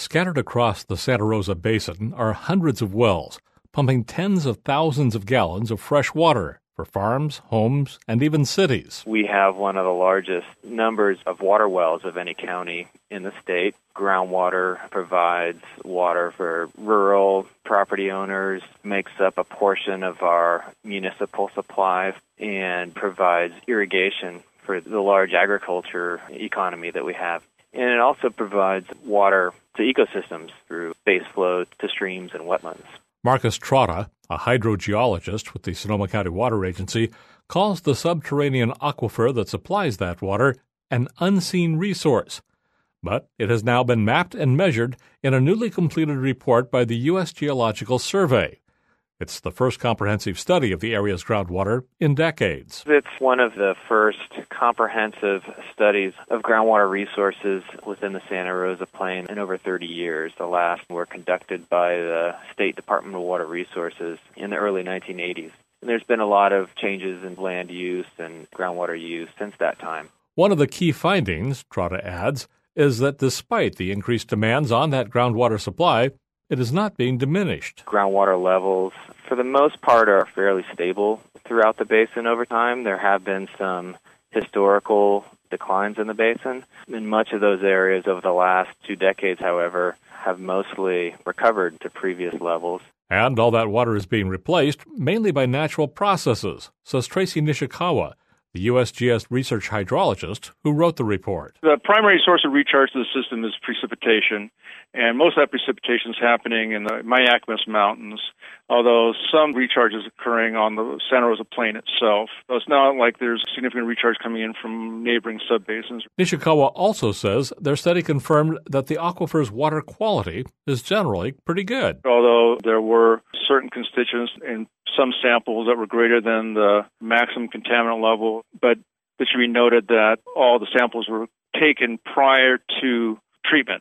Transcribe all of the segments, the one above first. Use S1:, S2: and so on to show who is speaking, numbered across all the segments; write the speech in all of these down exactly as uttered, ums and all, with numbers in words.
S1: Scattered across the Santa Rosa Basin are hundreds of wells, pumping tens of thousands of gallons of fresh water for farms, homes, and even cities.
S2: We have one of the largest numbers of water wells of any county in the state. Groundwater provides water for rural property owners, makes up a portion of our municipal supply, and provides irrigation for the large agriculture economy that we have. And it also provides water to ecosystems through base flow to streams and wetlands.
S1: Marcus Trotta, a hydrogeologist with the Sonoma County Water Agency, calls the subterranean aquifer that supplies that water an unseen resource. But it has now been mapped and measured in a newly completed report by the U S Geological Survey. It's the first comprehensive study of the area's groundwater in decades.
S2: It's one of the first comprehensive studies of groundwater resources within the Santa Rosa Plain in over thirty years. The last were conducted by the State Department of Water Resources in the early nineteen eighties. And there's been a lot of changes in land use and groundwater use since that time.
S1: One of the key findings, Trotta adds, is that despite the increased demands on that groundwater supply, it is not being diminished.
S2: Groundwater levels, for the most part, are fairly stable throughout the basin over time. There have been some historical declines in the basin. In much of those areas over the last two decades, however, have mostly recovered to previous levels.
S1: And all that water is being replaced mainly by natural processes, says Tracy Nishikawa, the U S G S research hydrologist who wrote the report.
S3: The primary source of recharge to the system is precipitation, and most of that precipitation is happening in the Mayacamas Mountains, although some recharge is occurring on the Santa Rosa Plain itself. So it's not like there's significant recharge coming in from neighboring subbasins.
S1: Nishikawa also says their study confirmed that the aquifer's water quality is generally pretty good.
S3: Although there were certain constituents in some samples that were greater than the maximum contaminant level, but it should be noted that all the samples were taken prior to treatment.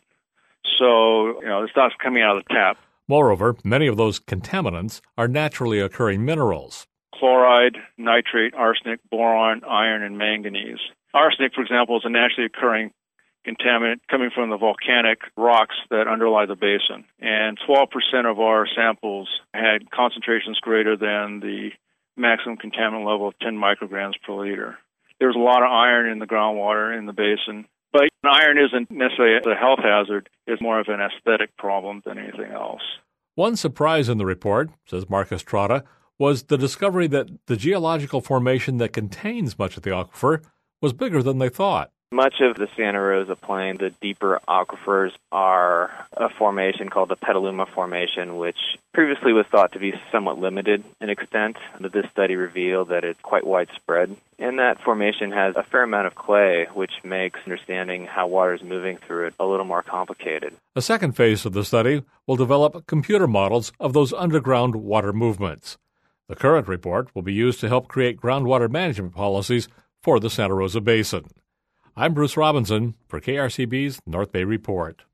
S3: So, you know, it's not coming out of the tap.
S1: Moreover, many of those contaminants are naturally occurring minerals.
S3: Chloride, nitrate, arsenic, boron, iron, and manganese. Arsenic, for example, is a naturally occurring contaminant coming from the volcanic rocks that underlie the basin. And twelve percent of our samples had concentrations greater than the maximum contaminant level of ten micrograms per liter. There's a lot of iron in the groundwater in the basin. But iron isn't necessarily a health hazard. It's more of an aesthetic problem than anything else.
S1: One surprise in the report, says Marcus Trotta, was the discovery that the geological formation that contains much of the aquifer was bigger than they thought.
S2: Much of the Santa Rosa Plain, the deeper aquifers, are a formation called the Petaluma Formation, which previously was thought to be somewhat limited in extent, but this study revealed that it's quite widespread. And that formation has a fair amount of clay, which makes understanding how water is moving through it a little more complicated.
S1: A second phase of the study will develop computer models of those underground water movements. The current report will be used to help create groundwater management policies for the Santa Rosa Basin. I'm Bruce Robinson for K R C B's North Bay Report.